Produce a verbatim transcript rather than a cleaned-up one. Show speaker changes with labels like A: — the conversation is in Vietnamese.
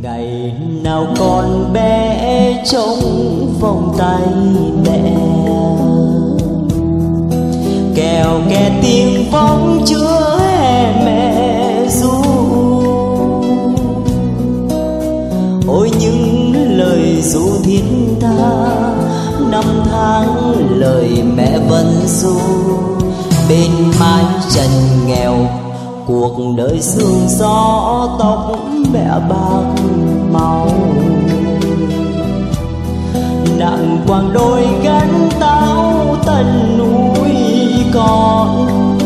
A: Ngày nào con bé trong vòng tay mẹ, kèo kè tiếng vọng chúa hè mẹ ru. Ôi những lời ru thiết tha, năm tháng lời mẹ vẫn ru. Bên mái trần nghèo, cuộc đời sương gió tóc mẹ bạc màu. Nặng quàng đôi gánh táo tận núi con,